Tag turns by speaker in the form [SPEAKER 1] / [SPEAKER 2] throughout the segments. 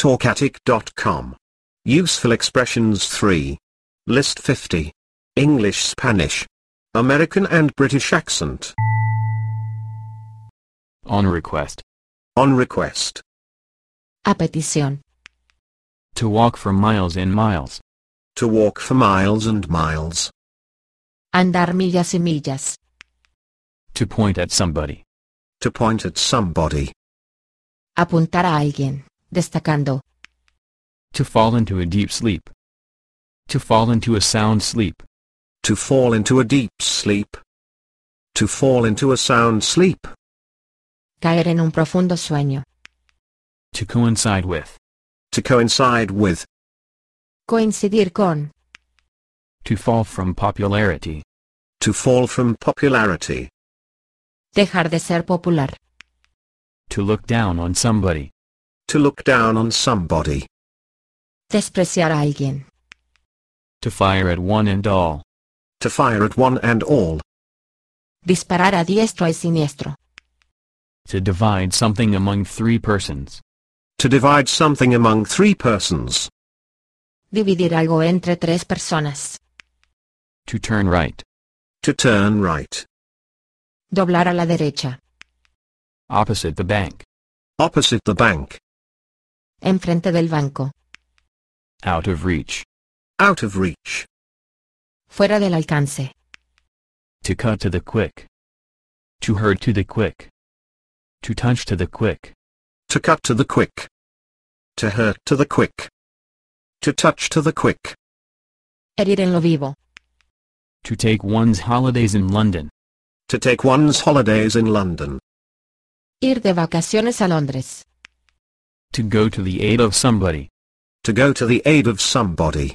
[SPEAKER 1] talkatic.com. Useful expressions 3. List 50. English, Spanish, American and British accent.
[SPEAKER 2] On request.
[SPEAKER 1] On request.
[SPEAKER 3] A petición.
[SPEAKER 2] To walk for miles and miles.
[SPEAKER 1] To walk for miles and miles.
[SPEAKER 3] Andar millas y millas.
[SPEAKER 2] To point at somebody.
[SPEAKER 1] To point at somebody.
[SPEAKER 3] Apuntar a alguien, destacando.
[SPEAKER 2] To fall into a deep sleep. To fall into a sound sleep.
[SPEAKER 1] To fall into a deep sleep. To fall into a sound sleep.
[SPEAKER 3] Caer en un profundo sueño.
[SPEAKER 2] To coincide with.
[SPEAKER 1] To coincide with.
[SPEAKER 3] Coincidir con.
[SPEAKER 2] To fall from popularity.
[SPEAKER 1] To fall from popularity.
[SPEAKER 3] Dejar de ser popular.
[SPEAKER 2] To look down on somebody.
[SPEAKER 1] To look down on somebody.
[SPEAKER 3] Despreciar a alguien.
[SPEAKER 2] To fire at one and all.
[SPEAKER 1] To fire at one and all.
[SPEAKER 3] Disparar a diestro y siniestro.
[SPEAKER 2] To divide something among three persons.
[SPEAKER 1] To divide something among three persons.
[SPEAKER 3] Dividir algo entre tres personas.
[SPEAKER 2] To turn right.
[SPEAKER 1] To turn right.
[SPEAKER 3] Doblar a la derecha.
[SPEAKER 2] Opposite the bank.
[SPEAKER 1] Opposite the bank.
[SPEAKER 3] Enfrente del banco.
[SPEAKER 2] Out of reach.
[SPEAKER 1] Out of reach.
[SPEAKER 3] Fuera del alcance.
[SPEAKER 2] To cut to the quick. To hurt to the quick. To touch to the quick.
[SPEAKER 1] To cut to the quick. To hurt to the quick. To touch to the quick.
[SPEAKER 3] Herir en lo vivo.
[SPEAKER 2] To take one's holidays in London.
[SPEAKER 1] To take one's holidays in London.
[SPEAKER 3] Ir de vacaciones a Londres.
[SPEAKER 2] To go to the aid of somebody.
[SPEAKER 1] To go to the aid of somebody.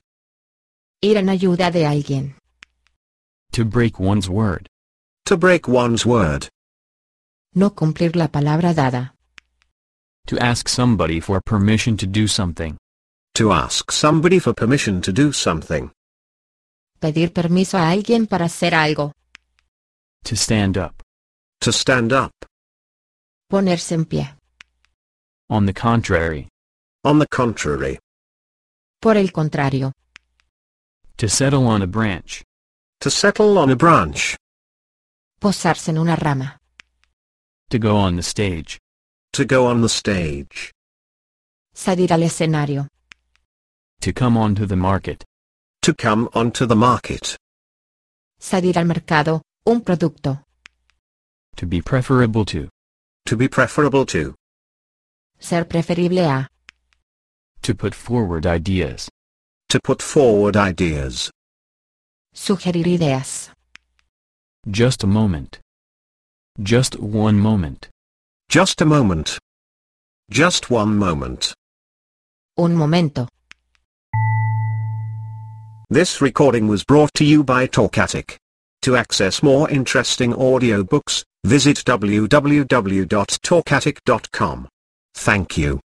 [SPEAKER 3] Ir en ayuda de alguien.
[SPEAKER 2] To break one's word.
[SPEAKER 1] To break one's word.
[SPEAKER 3] No cumplir la palabra dada.
[SPEAKER 2] To ask somebody for permission to do something.
[SPEAKER 1] To ask somebody for permission to do something.
[SPEAKER 3] Pedir permiso a alguien para hacer algo.
[SPEAKER 2] To stand up.
[SPEAKER 1] To stand up.
[SPEAKER 3] Ponerse en pie.
[SPEAKER 2] On the contrary.
[SPEAKER 1] On the contrary.
[SPEAKER 3] Por el contrario.
[SPEAKER 2] To settle on a branch.
[SPEAKER 1] To settle on a branch.
[SPEAKER 3] Posarse en una rama.
[SPEAKER 2] To go on the stage.
[SPEAKER 1] To go on the stage.
[SPEAKER 3] Salir al escenario.
[SPEAKER 2] To come onto the market.
[SPEAKER 1] To come onto the market.
[SPEAKER 3] Salir al mercado, un producto.
[SPEAKER 2] To be preferable to.
[SPEAKER 1] To be preferable to.
[SPEAKER 3] Ser preferible a.
[SPEAKER 2] To put forward ideas.
[SPEAKER 1] To put forward ideas.
[SPEAKER 3] Sugerir ideas.
[SPEAKER 2] Just a moment. Just one moment.
[SPEAKER 1] Just a moment. Just one moment.
[SPEAKER 3] Un momento.
[SPEAKER 1] This recording was brought to you by Talkatic. To access more interesting audiobooks, visit www.talkatic.com. Thank you.